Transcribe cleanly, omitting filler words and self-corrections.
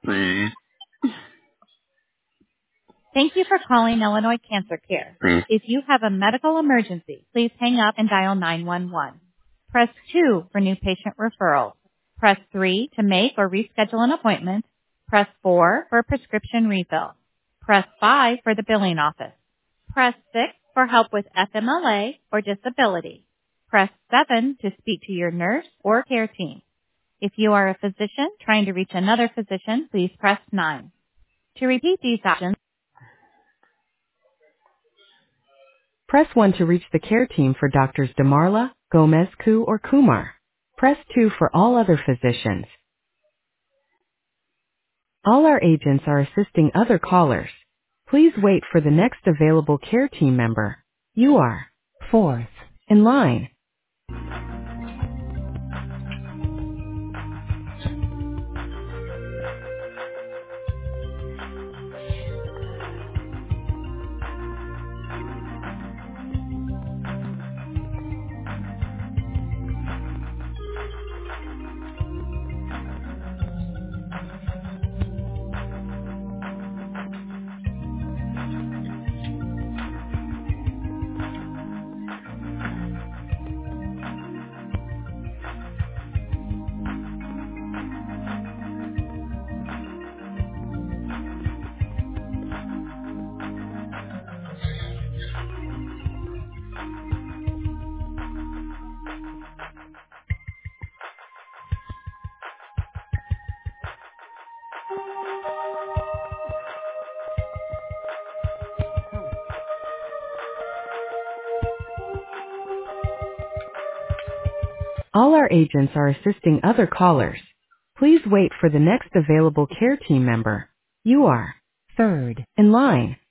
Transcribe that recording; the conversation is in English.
Please. Thank you for calling Illinois Cancer Care. Please. If you have a medical emergency, please hang up and dial 911. Press 2 for new patient referrals. Press 3 to make or reschedule an appointment. Press 4 for a prescription refill. Press 5 for the billing office. Press 6 for help with FMLA or disability. Press 7 to speak to your nurse or care team. If you are a physician trying to reach another physician, please press 9. To repeat these options, press 1 to reach the care team for Doctors DeMarla, Gomez, Ku, or Kumar. Press 2 for all other physicians. All our agents are assisting other callers. Please wait for the next available care team member. You are fourth in line. All our agents are assisting other callers. Please wait for the next available care team member. You are third in line.